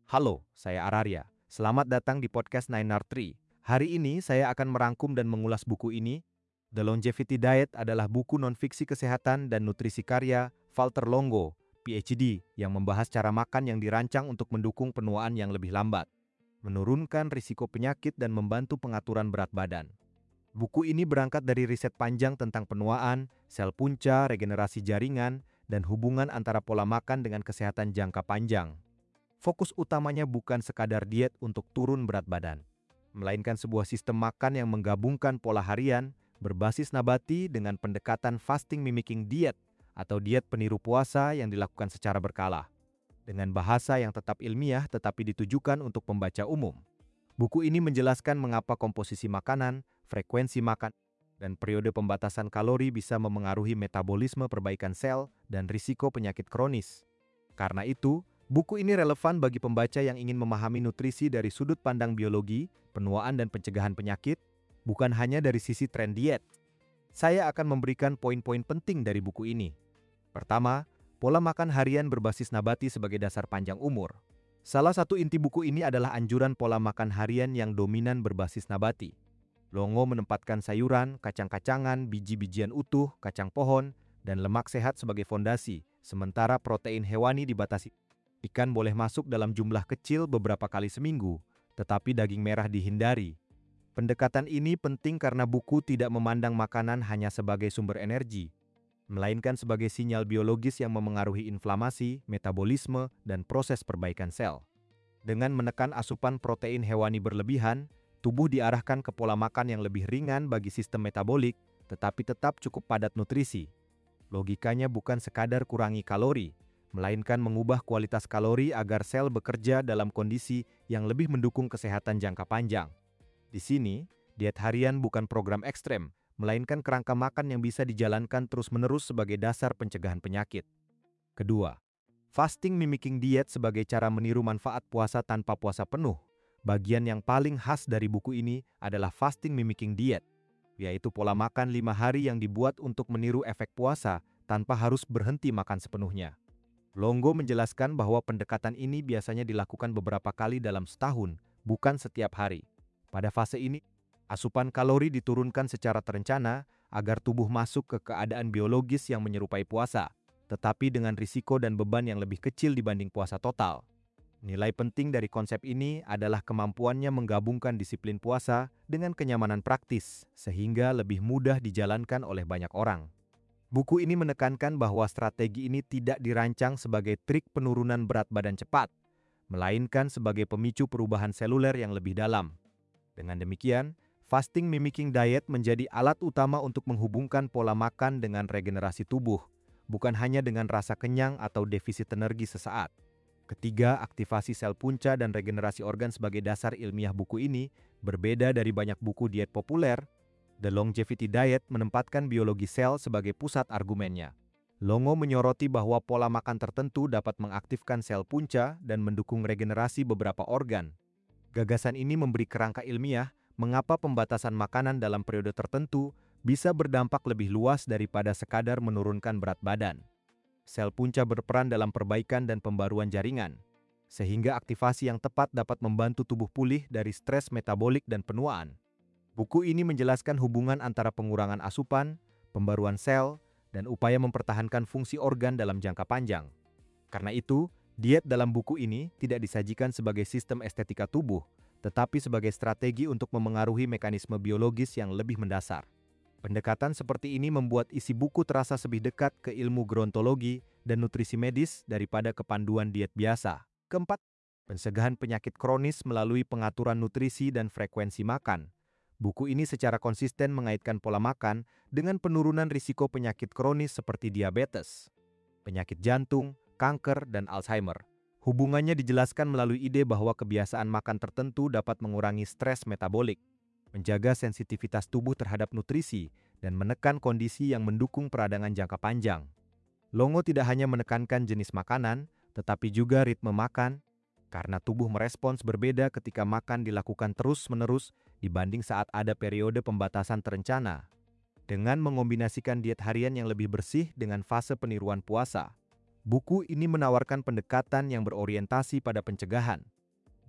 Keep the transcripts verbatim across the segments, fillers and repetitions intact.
Halo, saya Araria. Selamat datang di podcast Nine R Tree. Hari ini saya akan merangkum dan mengulas buku ini. The Longevity Diet adalah buku non-fiksi kesehatan dan nutrisi karya Valter Longo, P H D, yang membahas cara makan yang dirancang untuk mendukung penuaan yang lebih lambat, menurunkan risiko penyakit dan membantu pengaturan berat badan. Buku ini berangkat dari riset panjang tentang penuaan, sel punca, regenerasi jaringan, dan hubungan antara pola makan dengan kesehatan jangka panjang. Fokus utamanya bukan sekadar diet untuk turun berat badan, melainkan sebuah sistem makan yang menggabungkan pola harian berbasis nabati dengan pendekatan fasting mimicking diet atau diet peniru puasa yang dilakukan secara berkala, dengan bahasa yang tetap ilmiah tetapi ditujukan untuk pembaca umum. Buku ini menjelaskan mengapa komposisi makanan, frekuensi makan, dan periode pembatasan kalori bisa memengaruhi metabolisme perbaikan sel dan risiko penyakit kronis. Karena itu, buku ini relevan bagi pembaca yang ingin memahami nutrisi dari sudut pandang biologi, penuaan dan pencegahan penyakit, bukan hanya dari sisi tren diet. Saya akan memberikan poin-poin penting dari buku ini. Pertama, pola makan harian berbasis nabati sebagai dasar panjang umur. Salah satu inti buku ini adalah anjuran pola makan harian yang dominan berbasis nabati. Longo menempatkan sayuran, kacang-kacangan, biji-bijian utuh, kacang pohon, dan lemak sehat sebagai fondasi, sementara protein hewani dibatasi. Ikan boleh masuk dalam jumlah kecil beberapa kali seminggu, tetapi daging merah dihindari. Pendekatan ini penting karena buku tidak memandang makanan hanya sebagai sumber energi, melainkan sebagai sinyal biologis yang memengaruhi inflamasi, metabolisme, dan proses perbaikan sel. Dengan menekan asupan protein hewani berlebihan, tubuh diarahkan ke pola makan yang lebih ringan bagi sistem metabolik, tetapi tetap cukup padat nutrisi. Logikanya bukan sekadar kurangi kalori, melainkan mengubah kualitas kalori agar sel bekerja dalam kondisi yang lebih mendukung kesehatan jangka panjang. Di sini, diet harian bukan program ekstrem, melainkan kerangka makan yang bisa dijalankan terus-menerus sebagai dasar pencegahan penyakit. Kedua, fasting mimicking diet sebagai cara meniru manfaat puasa tanpa puasa penuh. Bagian yang paling khas dari buku ini adalah fasting mimicking diet, yaitu pola makan lima hari yang dibuat untuk meniru efek puasa tanpa harus berhenti makan sepenuhnya. Longo menjelaskan bahwa pendekatan ini biasanya dilakukan beberapa kali dalam setahun, bukan setiap hari. Pada fase ini, asupan kalori diturunkan secara terencana agar tubuh masuk ke keadaan biologis yang menyerupai puasa, tetapi dengan risiko dan beban yang lebih kecil dibanding puasa total. Nilai penting dari konsep ini adalah kemampuannya menggabungkan disiplin puasa dengan kenyamanan praktis, sehingga lebih mudah dijalankan oleh banyak orang. Buku ini menekankan bahwa strategi ini tidak dirancang sebagai trik penurunan berat badan cepat, melainkan sebagai pemicu perubahan seluler yang lebih dalam. Dengan demikian, fasting mimicking diet menjadi alat utama untuk menghubungkan pola makan dengan regenerasi tubuh, bukan hanya dengan rasa kenyang atau defisit energi sesaat. Ketiga, aktivasi sel punca dan regenerasi organ sebagai dasar ilmiah buku ini berbeda dari banyak buku diet populer. The Longevity Diet menempatkan biologi sel sebagai pusat argumennya. Longo menyoroti bahwa pola makan tertentu dapat mengaktifkan sel punca dan mendukung regenerasi beberapa organ. Gagasan ini memberi kerangka ilmiah mengapa pembatasan makanan dalam periode tertentu bisa berdampak lebih luas daripada sekadar menurunkan berat badan. Sel punca berperan dalam perbaikan dan pembaruan jaringan, sehingga aktivasi yang tepat dapat membantu tubuh pulih dari stres metabolik dan penuaan. Buku ini menjelaskan hubungan antara pengurangan asupan, pembaruan sel, dan upaya mempertahankan fungsi organ dalam jangka panjang. Karena itu, diet dalam buku ini tidak disajikan sebagai sistem estetika tubuh, tetapi sebagai strategi untuk memengaruhi mekanisme biologis yang lebih mendasar. Pendekatan seperti ini membuat isi buku terasa lebih dekat ke ilmu gerontologi dan nutrisi medis daripada ke panduan diet biasa. Keempat, pencegahan penyakit kronis melalui pengaturan nutrisi dan frekuensi makan. Buku ini secara konsisten mengaitkan pola makan dengan penurunan risiko penyakit kronis seperti diabetes, penyakit jantung, kanker, dan Alzheimer. Hubungannya dijelaskan melalui ide bahwa kebiasaan makan tertentu dapat mengurangi stres metabolik, menjaga sensitivitas tubuh terhadap nutrisi, dan menekan kondisi yang mendukung peradangan jangka panjang. Longo tidak hanya menekankan jenis makanan, tetapi juga ritme makan, karena tubuh merespons berbeda ketika makan dilakukan terus-menerus dibanding saat ada periode pembatasan terencana. Dengan mengombinasikan diet harian yang lebih bersih dengan fase peniruan puasa, buku ini menawarkan pendekatan yang berorientasi pada pencegahan,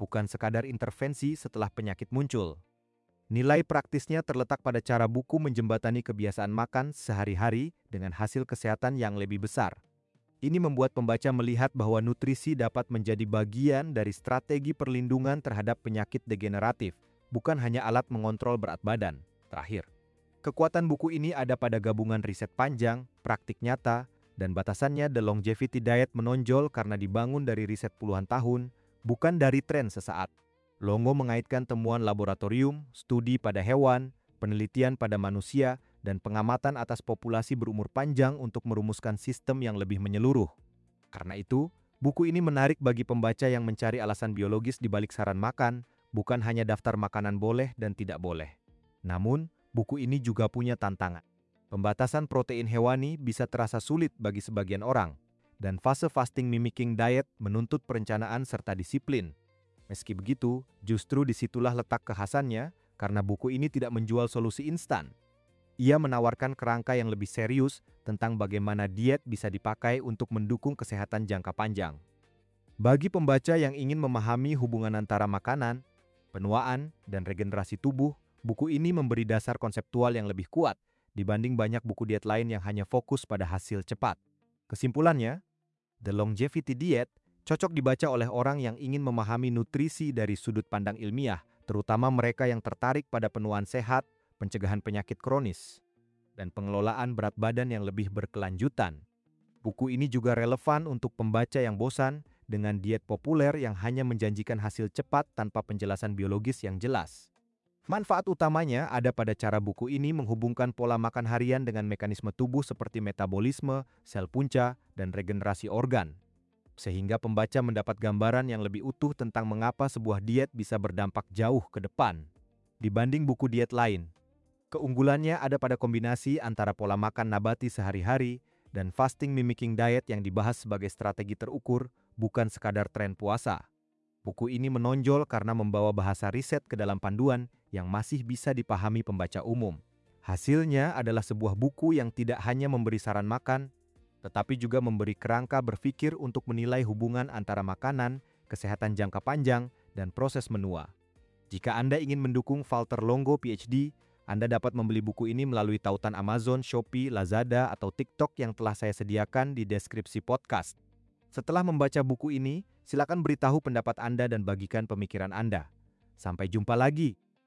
bukan sekadar intervensi setelah penyakit muncul. Nilai praktisnya terletak pada cara buku menjembatani kebiasaan makan sehari-hari dengan hasil kesehatan yang lebih besar. Ini membuat pembaca melihat bahwa nutrisi dapat menjadi bagian dari strategi perlindungan terhadap penyakit degeneratif, bukan hanya alat mengontrol berat badan. Terakhir, kekuatan buku ini ada pada gabungan riset panjang, praktik nyata, dan batasannya The Longevity Diet menonjol karena dibangun dari riset puluhan tahun, bukan dari tren sesaat. Longo mengaitkan temuan laboratorium, studi pada hewan, penelitian pada manusia, dan pengamatan atas populasi berumur panjang untuk merumuskan sistem yang lebih menyeluruh. Karena itu, buku ini menarik bagi pembaca yang mencari alasan biologis di balik saran makan, bukan hanya daftar makanan boleh dan tidak boleh. Namun, buku ini juga punya tantangan. Pembatasan protein hewani bisa terasa sulit bagi sebagian orang, dan fase fasting mimicking diet menuntut perencanaan serta disiplin. Meski begitu, justru disitulah letak kekhasannya karena buku ini tidak menjual solusi instan. Ia menawarkan kerangka yang lebih serius tentang bagaimana diet bisa dipakai untuk mendukung kesehatan jangka panjang. Bagi pembaca yang ingin memahami hubungan antara makanan, penuaan, dan regenerasi tubuh, buku ini memberi dasar konseptual yang lebih kuat dibanding banyak buku diet lain yang hanya fokus pada hasil cepat. Kesimpulannya, The Longevity Diet cocok dibaca oleh orang yang ingin memahami nutrisi dari sudut pandang ilmiah, terutama mereka yang tertarik pada penuaan sehat, pencegahan penyakit kronis, dan pengelolaan berat badan yang lebih berkelanjutan. Buku ini juga relevan untuk pembaca yang bosan dengan diet populer yang hanya menjanjikan hasil cepat tanpa penjelasan biologis yang jelas. Manfaat utamanya ada pada cara buku ini menghubungkan pola makan harian dengan mekanisme tubuh seperti metabolisme, sel punca, dan regenerasi organ, sehingga pembaca mendapat gambaran yang lebih utuh tentang mengapa sebuah diet bisa berdampak jauh ke depan dibanding buku diet lain. Keunggulannya ada pada kombinasi antara pola makan nabati sehari-hari dan fasting mimicking diet yang dibahas sebagai strategi terukur, bukan sekadar tren puasa. Buku ini menonjol karena membawa bahasa riset ke dalam panduan yang masih bisa dipahami pembaca umum. Hasilnya adalah sebuah buku yang tidak hanya memberi saran makan, tetapi juga memberi kerangka berpikir untuk menilai hubungan antara makanan, kesehatan jangka panjang, dan proses menua. Jika Anda ingin mendukung Valter Longo, P H D, Anda dapat membeli buku ini melalui tautan Amazon, Shopee, Lazada, atau TikTok yang telah saya sediakan di deskripsi podcast. Setelah membaca buku ini, silakan beritahu pendapat Anda dan bagikan pemikiran Anda. Sampai jumpa lagi!